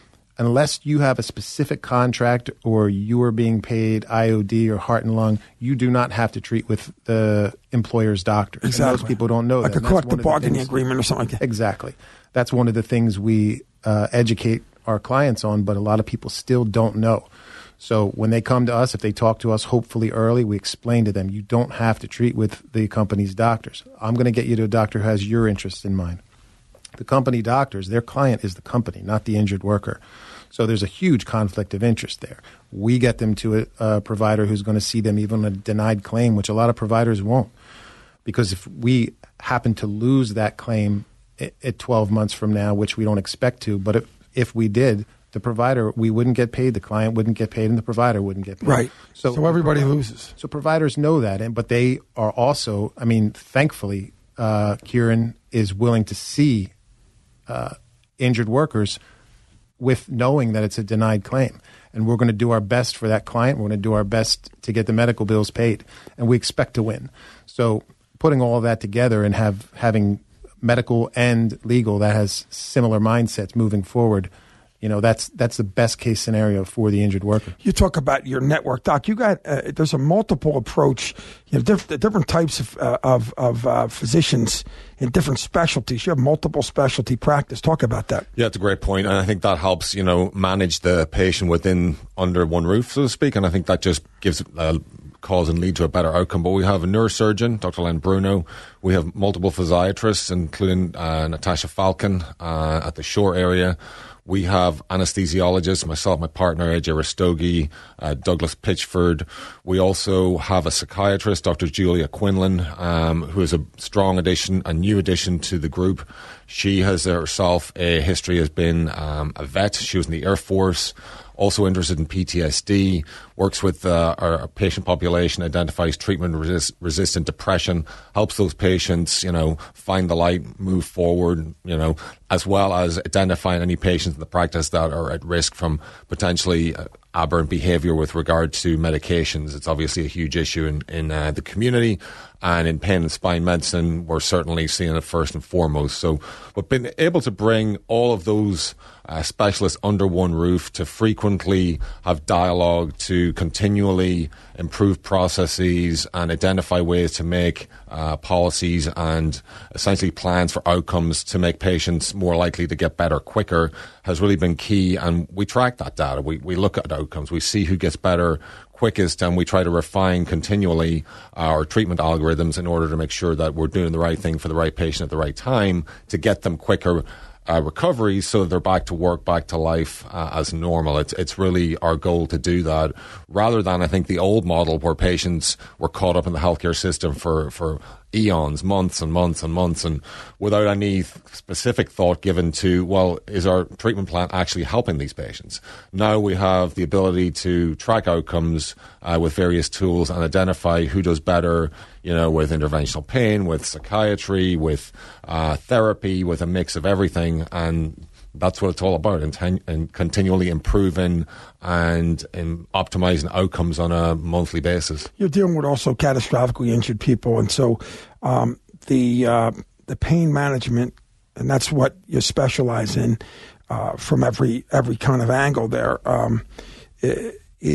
unless you have a specific contract or you are being paid I O D or heart and lung, you do not have to treat with the employer's doctor. Exactly. And most people don't know like that. Like a collective bargaining agreement or something like that. Exactly. That's one of the things we uh, educate our clients on, but a lot of people still don't know. So when they come to us, if they talk to us hopefully early, we explain to them, you don't have to treat with the company's doctors. I'm going to get you to a doctor who has your interests in mind. The company doctors, their client is the company, not the injured worker. So there's a huge conflict of interest there. We get them to a, a provider who's going to see them even on a denied claim, which a lot of providers won't. Because if we happen to lose that claim at, at twelve months from now, which we don't expect to, but if, if we did, the provider, we wouldn't get paid, the client wouldn't get paid, and the provider wouldn't get paid. Right. So, so everybody loses. So providers know that, and but they are also, I mean, thankfully, uh, Kieran is willing to see uh, injured workers with knowing that it's a denied claim. And we're going to do our best for that client. We're going to do our best to get the medical bills paid, and we expect to win. So putting all of that together and have having medical and legal that has similar mindsets moving forward, you know, that's that's the best case scenario for the injured worker. You talk about your network, Doc. You got uh, there's a multiple approach. You know, diff- different types of uh, of, of uh, physicians in different specialties. You have multiple specialty practice. Talk about that. Yeah, it's a great point, and I think that helps, you know, manage the patient within under one roof, so to speak. And I think that just gives uh, cause and lead to a better outcome. But we have a neurosurgeon, Doctor Len Bruno. We have multiple physiatrists, including uh, Natasha Falcon uh, at the Shore area. We have anesthesiologists, myself, my partner, A J Rastogi, uh, Douglas Pitchford. We also have a psychiatrist, Doctor Julia Quinlan, um, who is a strong addition, a new addition to the group. She has herself a history as being um, a vet. She was in the Air Force. Also interested in P T S D, works with uh, our patient population, identifies treatment-resistant depression, helps those patients, you know, find the light, move forward, you know, as well as identifying any patients in the practice that are at risk from potentially uh, aberrant behavior with regard to medications. It's obviously a huge issue in, in uh, the community, and in pain and spine medicine, we're certainly seeing it first and foremost. So we've been able to bring all of those uh, specialists under one roof to frequently have dialogue, to continually improve processes and identify ways to make uh, policies and essentially plans for outcomes to make patients more likely to get better quicker has really been key. And we track that data. We, we look at outcomes. We see who gets better quickest, and we try to refine continually our treatment algorithms in order to make sure that we're doing the right thing for the right patient at the right time to get them quicker uh, recoveries so that they're back to work, back to life uh, as normal. It's it's really our goal to do that, rather than, I think, the old model where patients were caught up in the healthcare system for, for eons, months and months and months, and without any specific thought given to, well, is our treatment plan actually helping these patients? Now we have the ability to track outcomes uh, with various tools and identify who does better, you know, with interventional pain, with psychiatry, with uh, therapy, with a mix of everything. And that's what it's all about, and, and continually improving and, and optimizing outcomes on a monthly basis. You're dealing with also catastrophically injured people, and so um, the uh, the pain management, and that's what you specialize in uh, from every every kind of angle there, um,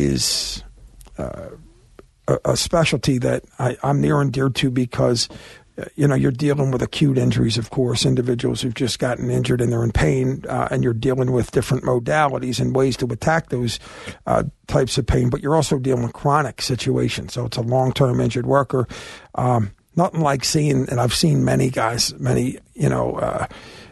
is uh, a, a specialty that I, I'm near and dear to, because you know, you're dealing with acute injuries, of course, individuals who've just gotten injured and they're in pain, uh, and you're dealing with different modalities and ways to attack those uh, types of pain, but you're also dealing with chronic situations. So it's a long-term injured worker. Um, nothing like seeing, and I've seen many guys, many, you know, uh,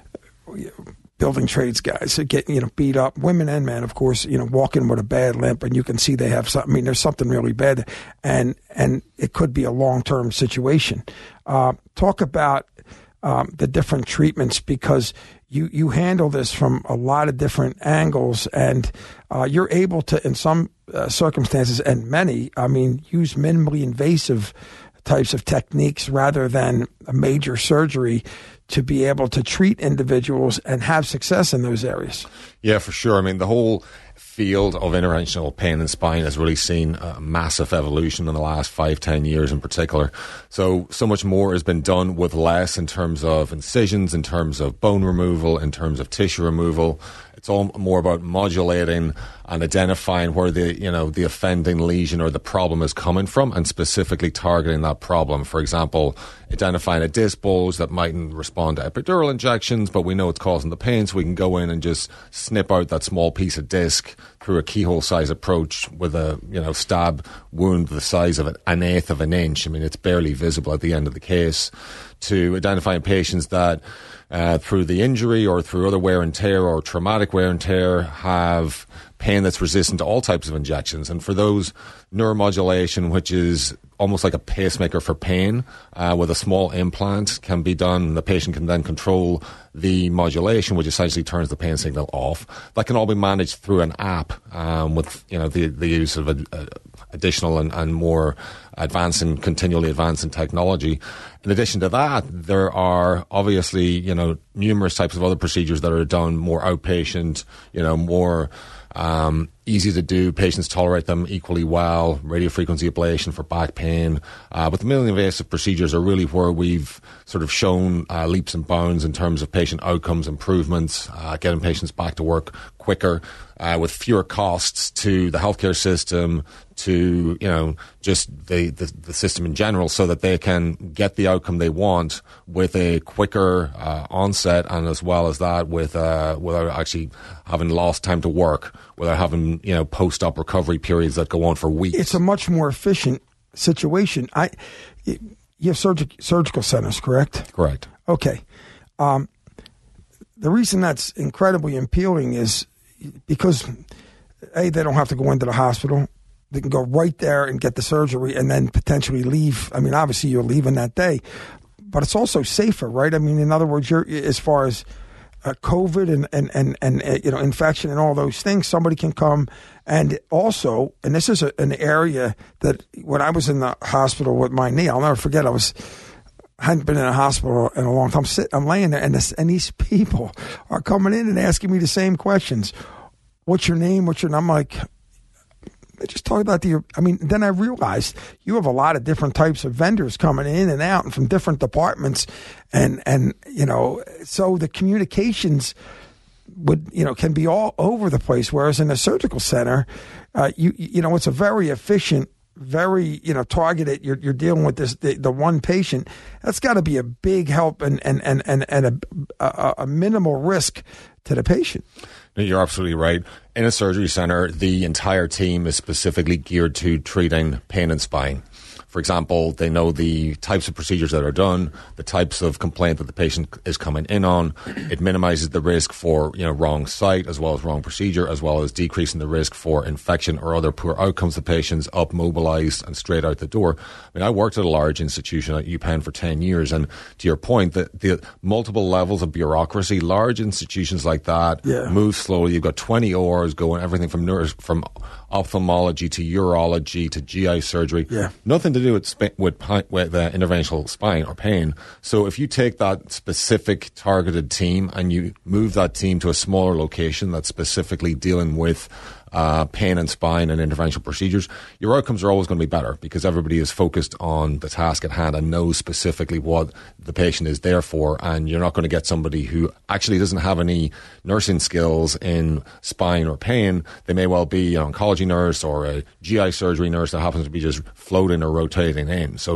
building trades guys that get, you know, beat up, women and men, of course, you know, walking with a bad limp, and you can see they have something. I mean, there's something really bad, and and it could be a long-term situation. Uh, talk about um, the different treatments, because you, you handle this from a lot of different angles, and uh, you're able to, in some uh, circumstances, and many, I mean, use minimally invasive types of techniques rather than a major surgery to be able to treat individuals and have success in those areas. Yeah, for sure. I mean, the whole field of interventional pain and spine has really seen a massive evolution in the last five, ten years in particular. So, so much more has been done with less in terms of incisions, in terms of bone removal, in terms of tissue removal. It's all more about modulating and identifying where the, you know, the offending lesion or the problem is coming from, and specifically targeting that problem. For example, identifying a disc bulge that mightn't respond to epidural injections, but we know it's causing the pain, so we can go in and just snip out that small piece of disc through a keyhole size approach with a, you know, stab wound the size of an eighth of an inch. I mean, it's barely visible at the end of the case. To identifying patients that Uh, through the injury or through other wear and tear or traumatic wear and tear have pain that's resistant to all types of injections. And for those, neuromodulation, which is almost like a pacemaker for pain, uh, with a small implant, can be done. The patient can then control the modulation, which essentially turns the pain signal off. That can all be managed through an app, um, with, you know, the, the use of a, a additional and, and more advancing, continually advancing technology. In addition to that, there are obviously, you know, numerous types of other procedures that are done more outpatient, you know, more um, easy to do. Patients tolerate them equally well. Radiofrequency ablation for back pain. Uh, but the minimally invasive procedures are really where we've sort of shown uh, leaps and bounds in terms of patient outcomes improvements, uh, getting patients back to work quicker, uh, with fewer costs to the healthcare system, to, you know, just the, the, the system in general, so that they can get the outcome they want with a quicker uh, onset, and as well as that with uh, without actually having lost time to work, without having, you know, post-op recovery periods that go on for weeks. It's a much more efficient situation. I, you have surgic, surgical centers, correct? Correct. Okay. Um, the reason that's incredibly appealing is because, A, they don't have to go into the hospital. They can go right there and get the surgery and then potentially leave. I mean, obviously you're leaving that day, but it's also safer, right? I mean, in other words, you're, as far as uh, COVID and, and, and, and uh, you know, infection and all those things, somebody can come. And also, and this is a, an area that when I was in the hospital with my knee, I'll never forget, I was... hadn't been in a hospital in a long time. Sit, I'm laying there, and, this, and these people are coming in and asking me the same questions. What's your name? What's your name? I'm like, just talk about the, I mean, then I realized you have a lot of different types of vendors coming in and out and from different departments. And, and you know, so the communications would, you know, can be all over the place. Whereas in a surgical center, uh, you, you know, it's a very efficient, very, you know, targeted. You're you're dealing with this the, the one patient. That's got to be a big help and and and and, and a, a a minimal risk to the patient. No, you're absolutely right. In a surgery center, the entire team is specifically geared to treating pain and spine. For example, they know the types of procedures that are done, the types of complaint that the patient is coming in on. It minimizes the risk for, you know, wrong site as well as wrong procedure, as well as decreasing the risk for infection or other poor outcomes of patients, up, mobilized, and straight out the door. I mean, I worked at a large institution at UPenn for ten years, and to your point, the, the multiple levels of bureaucracy, large institutions like that yeah. move slowly. You've got twenty O Rs going, everything from neuro, from ophthalmology to urology to G I surgery. Yeah. Nothing to do with sp- with, with uh, interventional spine or pain. So if you take that specific targeted team and you move that team to a smaller location that's specifically dealing with uh, pain and spine and interventional procedures, your outcomes are always going to be better because everybody is focused on the task at hand and knows specifically what the patient is there for. And you're not going to get somebody who actually doesn't have any nursing skills in spine or pain. They may well be an oncology nurse or a G I surgery nurse that happens to be just floating or rotating in. So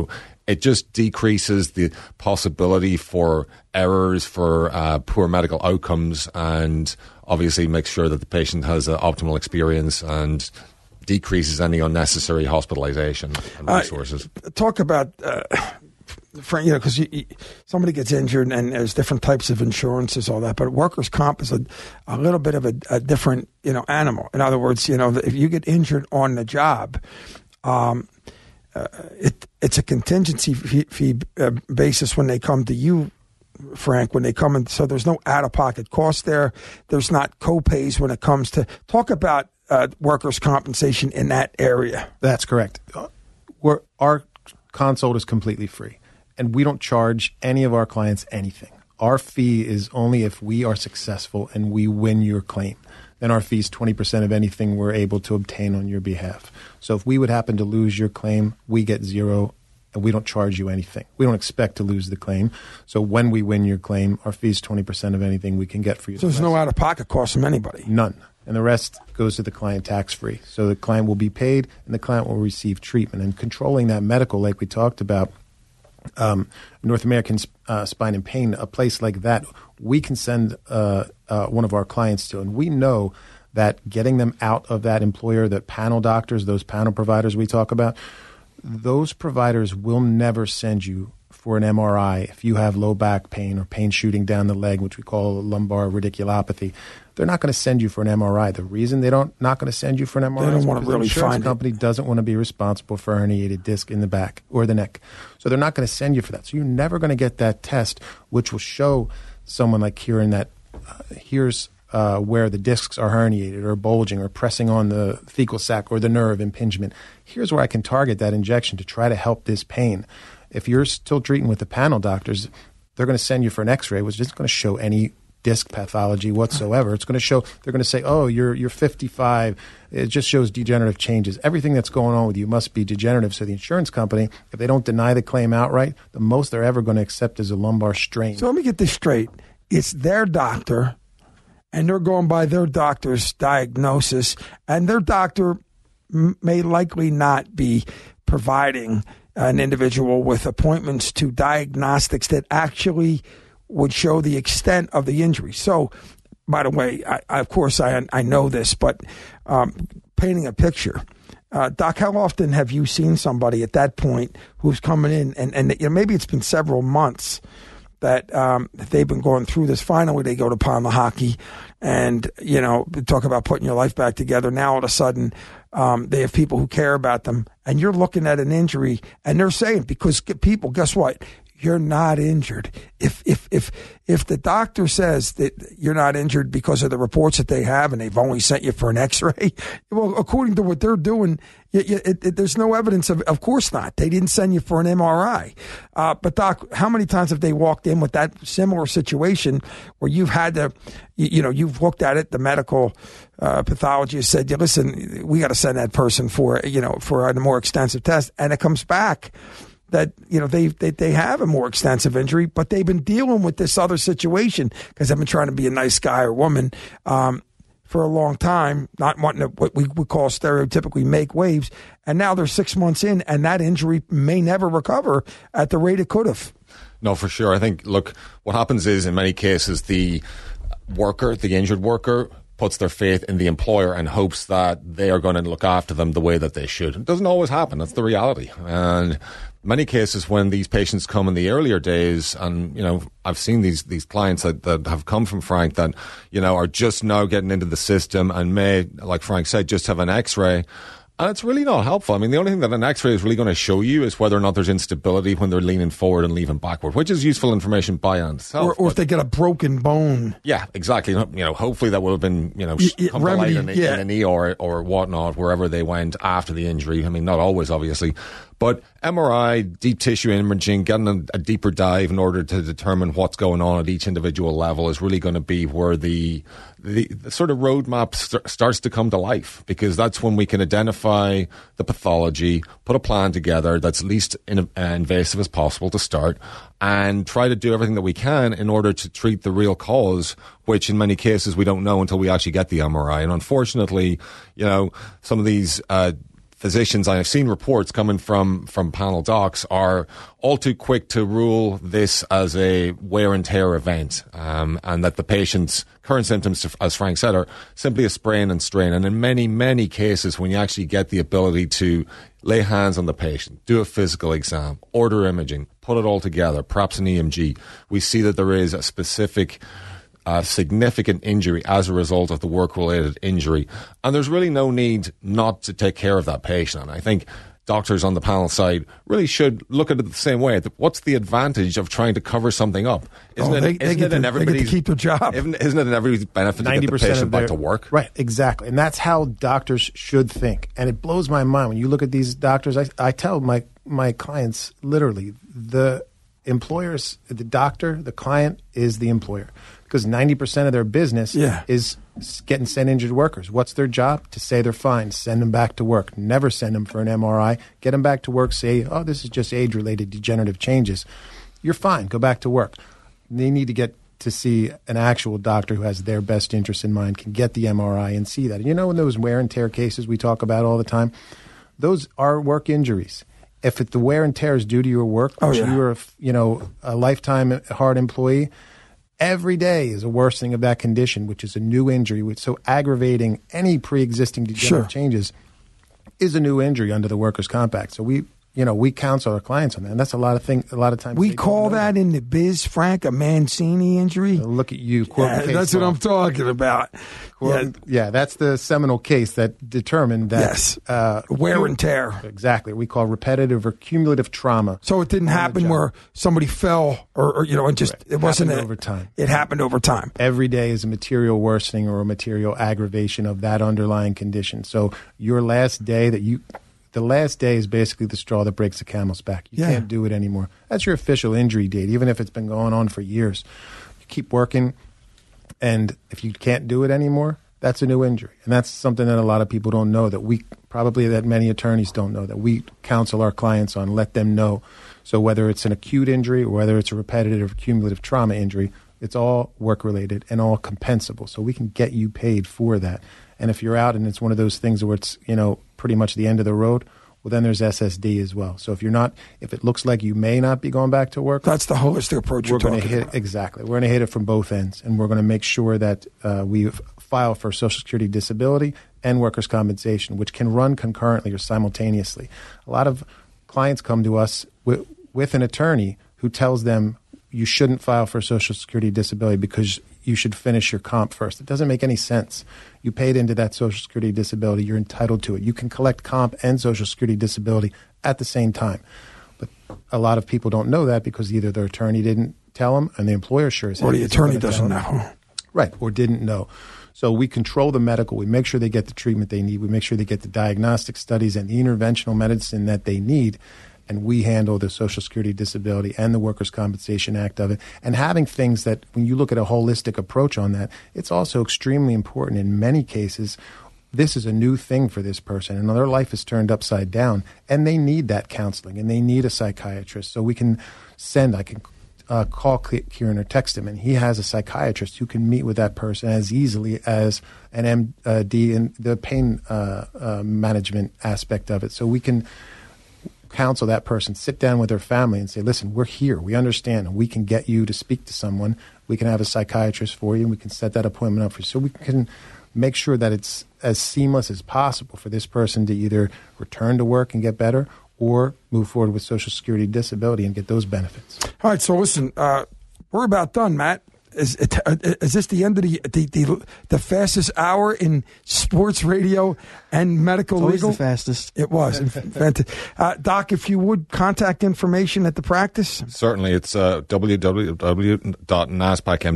it just decreases the possibility for errors, for uh, poor medical outcomes, and obviously makes sure that the patient has an optimal experience and decreases any unnecessary hospitalization and resources. Uh, talk about, uh, Frank, you know, because somebody gets injured and there's different types of insurances, all that, but workers' comp is a, a little bit of a, a different, you know, animal. In other words, you know, if you get injured on the job, um, uh, it it's a contingency fee, fee uh, basis when they come to you, Frank, when they come in. So there's no out-of-pocket cost there. There's not co-pays when it comes to talk about uh, workers' compensation in that area. That's correct. We're, our consult is completely free, and we don't charge any of our clients anything. Our fee is only if we are successful and we win your claim. Then our fee is twenty percent of anything we're able to obtain on your behalf. So if we would happen to lose your claim, we get zero, and we don't charge you anything. We don't expect to lose the claim. So when we win your claim, our fee is twenty percent of anything we can get for you. So there's no out-of-pocket cost from anybody? None. And the rest goes to the client tax-free. So the client will be paid, and the client will receive treatment. And controlling that medical, like we talked about, um, North American uh, Spine and Pain, a place like that, we can send uh, uh, one of our clients to. And we know that getting them out of that employer, that panel doctors, those panel providers we talk about, those providers will never send you for an M R I if you have low back pain or pain shooting down the leg, which we call lumbar radiculopathy. They're not going to send you for an M R I. The reason they don't not going to send you for an M R I they don't is want because to really the insurance find company it. doesn't want to be responsible for a herniated disc in the back or the neck. So they're not going to send you for that. So you're never going to get that test, which will show someone like Kieran that uh, here's uh, where the discs are herniated or bulging or pressing on the fecal sac or the nerve impingement. Here's where I can target that injection to try to help this pain. If you're still treating with the panel doctors, they're going to send you for an X-ray, which isn't going to show any disc pathology whatsoever. It's going to show, they're going to say, oh, you're you're fifty-five. It just shows degenerative changes. Everything that's going on with you must be degenerative. So the insurance company, if they don't deny the claim outright, the most they're ever going to accept is a lumbar strain. So let me get this straight. It's their doctor, and they're going by their doctor's diagnosis, and their doctor m- may likely not be providing an individual with appointments to diagnostics that actually would show the extent of the injury. So, by the way, I, I, of course, I I know this, but um, painting a picture, uh, Doc, how often have you seen somebody at that point who's coming in, and, and you know, maybe it's been several months that um, they've been going through this. Finally, they go to Palma Hockey, and you know, talk about putting your life back together. Now, all of a sudden, um, they have people who care about them, and you're looking at an injury, and they're saying, because people, guess what? You're not injured. If if if if the doctor says that you're not injured because of the reports that they have, and they've only sent you for an X-ray, well, according to what they're doing, it, it, it, there's no evidence of. Of course not. They didn't send you for an M R I. Uh, but Doc, how many times have they walked in with that similar situation where you've had to, you, you know, you've looked at it, the medical uh, pathologist said, yeah, listen, we got to send that person for, you know, for a more extensive test, and it comes back that, you know, they, they they have a more extensive injury, but they've been dealing with this other situation because they've been trying to be a nice guy or woman um, for a long time, not wanting to, what we would call stereotypically, make waves. And now they're six months in, and that injury may never recover at the rate it could have. No, for sure. I think, look, what happens is, in many cases, the worker, the injured worker, puts their faith in the employer and hopes that they are going to look after them the way that they should. It doesn't always happen. That's the reality. And many cases when these patients come in the earlier days, and, you know, I've seen these these clients that, that have come from Frank that, you know, are just now getting into the system and may, like Frank said, just have an X-ray. And it's really not helpful. I mean, the only thing that an X-ray is really going to show you is whether or not there's instability when they're leaning forward and leaning backward, which is useful information by and itself. Or, or if they get a broken bone. Yeah, exactly. You know, hopefully that will have been, you know, Y- y- come to remedy, light in, yeah. in an E R or whatnot, wherever they went after the injury. I mean, not always, obviously. But M R I, deep tissue imaging, getting a, a deeper dive in order to determine what's going on at each individual level is really going to be where the the, the sort of roadmap st- starts to come to life, because that's when we can identify the pathology, put a plan together that's least in, uh, invasive as possible to start, and try to do everything that we can in order to treat the real cause, which in many cases we don't know until we actually get the M R I. And unfortunately, you know, some of these uh, physicians, I have seen reports coming from, from panel docs, are all too quick to rule this as a wear and tear event, um, and that the patient's current symptoms, as Frank said, are simply a sprain and strain. And in many, many cases, when you actually get the ability to lay hands on the patient, do a physical exam, order imaging, put it all together, perhaps an E M G, we see that there is a specific Uh, significant injury as a result of the work-related injury. And there's really no need not to take care of that patient. And I think doctors on the panel side really should look at it the same way. What's the advantage of trying to cover something up? Isn't oh, it, they, isn't they, get it to, in they everybody's, get to keep their job. Isn't, isn't it in everybody's benefit to get the patient back their, to work? Right, exactly. And that's how doctors should think. And it blows my mind when you look at these doctors. I, I tell my, my clients literally, the employers, the doctor, the client is the employer. Because ninety percent of their business yeah. is getting sent injured workers. What's their job? To say they're fine. Send them back to work. Never send them for an M R I. Get them back to work. Say, oh, this is just age-related degenerative changes. You're fine. Go back to work. They need to get to see an actual doctor who has their best interest in mind, can get the M R I and see that. And you know, in those wear and tear cases we talk about all the time, those are work injuries. If it, the wear and tear is due to your work, oh, yeah. you were, you know, a lifetime hard employee, every day is a worsening of that condition, which is a new injury. So aggravating any pre-existing degenerative sure. changes is a new injury under the Workers' Comp Act. So we, you know, we counsel our clients on that. And that's a lot of thing. A lot of times we call that, that in the biz, Frank, a Mancini injury. So look at you. Yeah, that's what I'm talking about. Yeah. yeah, that's the seminal case that determined that. Yes, uh, wear and tear. Exactly. We call repetitive or cumulative trauma. So it didn't happen where somebody fell or, or you know, and just right. it wasn't happened a, over time. It happened over time. Every day is a material worsening or a material aggravation of that underlying condition. So your last day that you. The last day is basically the straw that breaks the camel's back. You yeah. can't do it anymore. That's your official injury date, even if it's been going on for years. You keep working, and if you can't do it anymore, that's a new injury. And that's something that a lot of people don't know, that we probably that many attorneys don't know, that we counsel our clients on, let them know. So whether it's an acute injury or whether it's a repetitive or cumulative trauma injury, it's all work-related and all compensable. So we can get you paid for that. And if you're out and it's one of those things where it's, you know, pretty much the end of the road, well, then there's S S D as well. So if you're not, if it looks like you may not be going back to work, that's the holistic approach we're you're going to hit about. exactly. We're going to hit it from both ends, and we're going to make sure that uh, we file for Social Security disability and workers' compensation, which can run concurrently or simultaneously. A lot of clients come to us with, with an attorney who tells them you shouldn't file for Social Security disability because you should finish your comp first. It doesn't make any sense. You paid into that Social Security disability. You're entitled to it. You can collect comp and Social Security disability at the same time. But a lot of people don't know that because either their attorney didn't tell them and the employer sure is. Or the attorney doesn't know. Right, or didn't know. So we control the medical. We make sure they get the treatment they need. We make sure they get the diagnostic studies and the interventional medicine that they need. And we handle the Social Security disability and the Workers' Compensation Act of it. And having things that, when you look at a holistic approach on that, it's also extremely important in many cases. This is a new thing for this person, and their life is turned upside down, and they need that counseling, and they need a psychiatrist. So we can send, I can uh, call Kieran or text him, and he has a psychiatrist who can meet with that person as easily as an M D in the pain uh, uh, management aspect of it. So we can counsel that person, sit down with their family and say, listen, we're here. We understand. And we can get you to speak to someone. We can have a psychiatrist for you, and we can set that appointment up for you. So we can make sure that it's as seamless as possible for this person to either return to work and get better or move forward with Social Security disability and get those benefits. All right. So listen, uh, we're about done, Matt. Is, is this the end of the, the the the fastest hour in sports radio and medical it's legal? Always the fastest. It was. uh, Doc, if you would, contact information at the practice. Certainly, it's uh, w w w dot naspacmd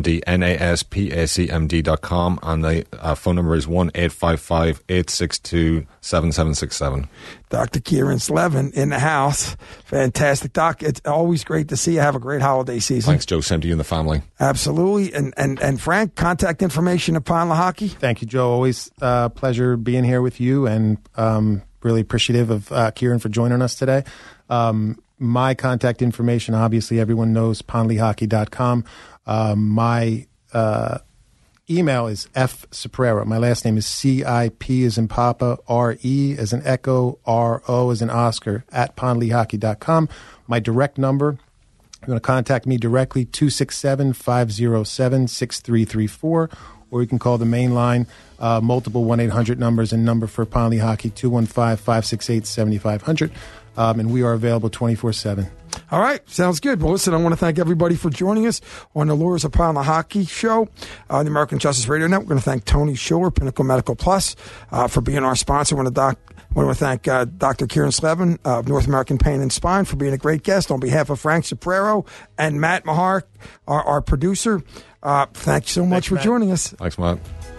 dot com, and the uh, phone number is one eight five five, eight six two, seven seven six seven. Doctor Kieran Slevin in the house. Fantastic, Doc. It's always great to see you. Have a great holiday season. Thanks, Joe. Same to you and the family. Absolutely. And and, and Frank, contact information upon the hockey. Thank you, Joe. Always a uh, pleasure being here with you, and um, really appreciative of uh, Kieran for joining us today. Um, my contact information, obviously, everyone knows pond lee hockey dot com. Um, my uh, email is F Ciprero. My last name is C I P as in Papa, R E as in Echo, R O as in Oscar, at pond lee hockey dot com. My direct number, if you want to contact me directly, two six seven, five oh seven, six three three four, or you can call the main line, uh, multiple one eight hundred numbers, and number for Pond Lee Hockey, two one five, five six eight, seven five zero zero. Um, and we are available twenty-four seven. All right, sounds good. Well, listen, I want to thank everybody for joining us on the Lures Upon the Hockey Show, uh, the American Justice Radio Network. We're going to thank Tony Schiller, Pinnacle Medical Plus, uh, for being our sponsor. I want to, doc- I want to thank uh, Doctor Kieran Slevin of North American Pain and Spine for being a great guest. On behalf of Frank Ciprero and Matt Mahar, our, our producer, uh, thank you so much Thanks, for Matt. joining us. Thanks, Matt.